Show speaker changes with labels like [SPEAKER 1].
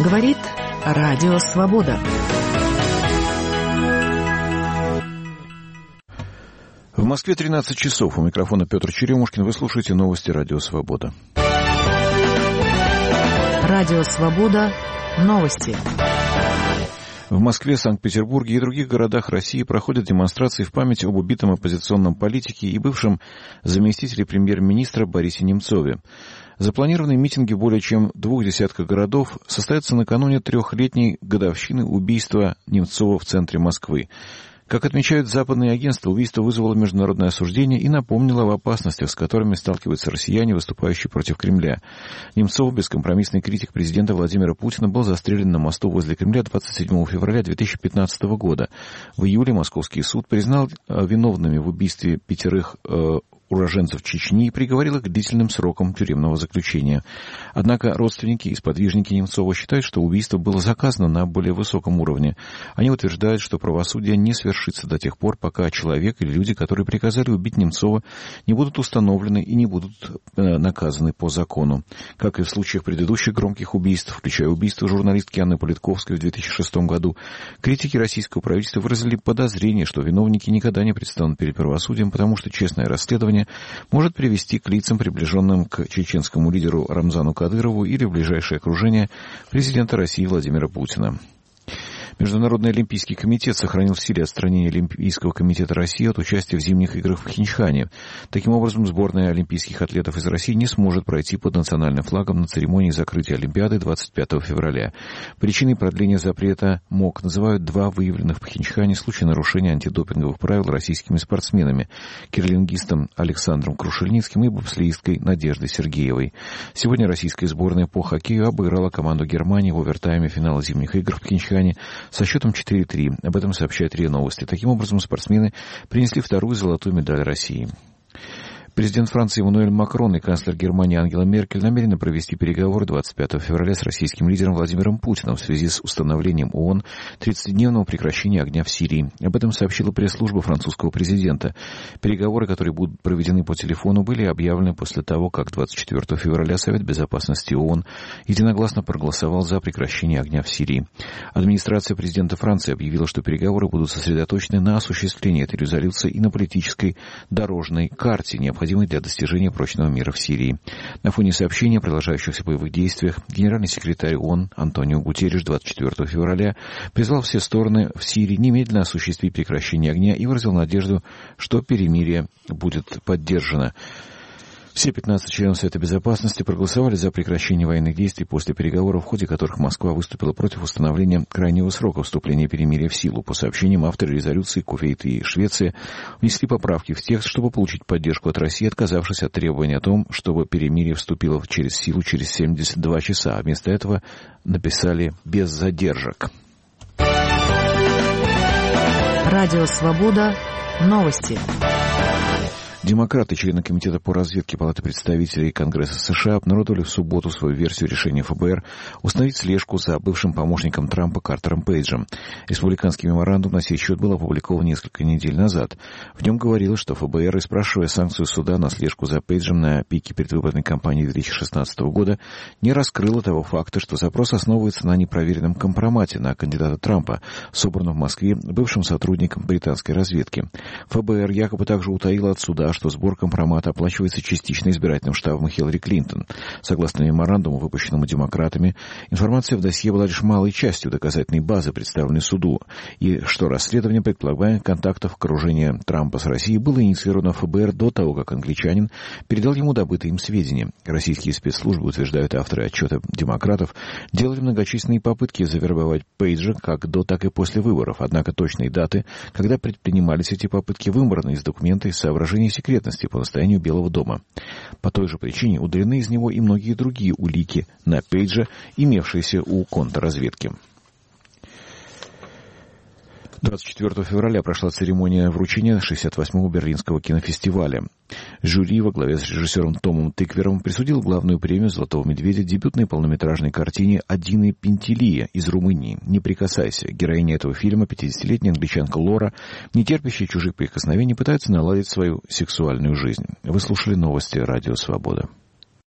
[SPEAKER 1] Говорит Радио Свобода.
[SPEAKER 2] В Москве 13 часов. У микрофона Петр Черемушкин. Вы слушаете новости Радио Свобода.
[SPEAKER 1] Радио Свобода. Новости.
[SPEAKER 2] В Москве, Санкт-Петербурге и других городах России проходят демонстрации в память об убитом оппозиционном политике и бывшем заместителе премьер-министра Борисе Немцове. Запланированные митинги более чем 20 городов состоятся накануне 3-летней годовщины убийства Немцова в центре Москвы. Как отмечают западные агентства, убийство вызвало международное осуждение и напомнило об опасностях, с которыми сталкиваются россияне, выступающие против Кремля. Немцов, бескомпромиссный критик президента Владимира Путина, был застрелен на мосту возле Кремля 27 февраля 2015 года. В июле Московский суд признал виновными в убийстве 5 уроженцев Чечни и приговорил их к длительным срокам тюремного заключения. Однако родственники и сподвижники Немцова считают, что убийство было заказано на более высоком уровне. Они утверждают, что правосудие не свершится до тех пор, пока человек или люди, которые приказали убить Немцова, не будут установлены и не будут наказаны по закону. Как и в случаях предыдущих громких убийств, включая убийство журналистки Анны Политковской в 2006 году, критики российского правительства выразили подозрение, что виновники никогда не предстанут перед правосудием, потому что честное расследование может привести к лицам, приближенным к чеченскому лидеру Рамзану Кадырову или в ближайшее окружение президента России Владимира Путина. Международный олимпийский комитет сохранил в силе отстранение Олимпийского комитета России от участия в зимних играх в Пхенчхане. Таким образом, сборная олимпийских атлетов из России не сможет пройти под национальным флагом на церемонии закрытия Олимпиады 25 февраля. Причиной продления запрета МОК называют 2 выявленных в Пхенчхане случая нарушения антидопинговых правил российскими спортсменами — кирлингистом Александром Крушельницким и бобслеисткой Надеждой Сергеевой. Сегодня российская сборная по хоккею обыграла команду Германии в овертайме финала зимних игр в Пхенчхане со счетом 4-3. Об этом сообщает РИА Новости. Таким образом, спортсмены принесли 2-ю золотую медаль России. Президент Франции Эммануэль Макрон и канцлер Германии Ангела Меркель намерены провести переговоры 25 февраля с российским лидером Владимиром Путиным в связи с установлением ООН 30-дневного прекращения огня в Сирии. Об этом сообщила пресс-служба французского президента. Переговоры, которые будут проведены по телефону, были объявлены после того, как 24 февраля Совет Безопасности ООН единогласно проголосовал за прекращение огня в Сирии. Администрация президента Франции объявила, что переговоры будут сосредоточены на осуществлении этой резолюции и на политической дорожной карте, необходимой для достижения прочного мира в Сирии. На фоне сообщения о продолжающихся боевых действиях генеральный секретарь ООН Антонио Гутерриш 24 февраля призвал все стороны в Сирии немедленно осуществить прекращение огня и выразил надежду, что перемирие будет поддержано. Все 15 членов Совета Безопасности проголосовали за прекращение военных действий после переговоров, в ходе которых Москва выступила против установления крайнего срока вступления перемирия в силу. По сообщениям авторы резолюции, Кувейт и Швеция внесли поправки в текст, чтобы получить поддержку от России, отказавшись от требования о том, чтобы перемирие вступило через 72 часа. Вместо этого написали «без задержек».
[SPEAKER 1] Радио Свобода. Новости.
[SPEAKER 2] Демократы, члены Комитета по разведке Палаты представителей Конгресса США, обнародовали в субботу свою версию решения ФБР установить слежку за бывшим помощником Трампа Картером Пейджем. Республиканский меморандум на сей счет был опубликован несколько недель назад. В нем говорилось, что ФБР, спрашивая санкцию суда на слежку за Пейджем на пике предвыборной кампании 2016 года, не раскрыло того факта, что запрос основывается на непроверенном компромате на кандидата Трампа, собранном в Москве бывшим сотрудником британской разведки. ФБР якобы также утаило от суда, что сбор компромата оплачивается частично избирательным штабом Хиллари Клинтон. Согласно меморандуму, выпущенному демократами, информация в досье была лишь малой частью доказательной базы, представленной суду, и что расследование предполагаемых контактов окружения Трампа с Россией было инициировано ФБР до того, как англичанин передал ему добытые им сведения. Российские спецслужбы, утверждают авторы отчета демократов, делали многочисленные попытки завербовать Пейджа как до, так и после выборов, однако точные даты, когда предпринимались эти попытки, выбраны из документа из соображений секретности по настоянию Белого дома. По той же причине удалены из него и многие другие улики на Пейджа, имевшиеся у контрразведки. 24 февраля прошла церемония вручения 68-го Берлинского кинофестиваля. Жюри во главе с режиссером Томом Тыквером присудил главную премию «Золотого медведя» дебютной полнометражной картине Адины Пентилия из Румынии «Не прикасайся». Героиня этого фильма, 50-летняя англичанка Лора, не терпящая чужих прикосновений, пытается наладить свою сексуальную жизнь. Вы слушали новости «Радио Свобода».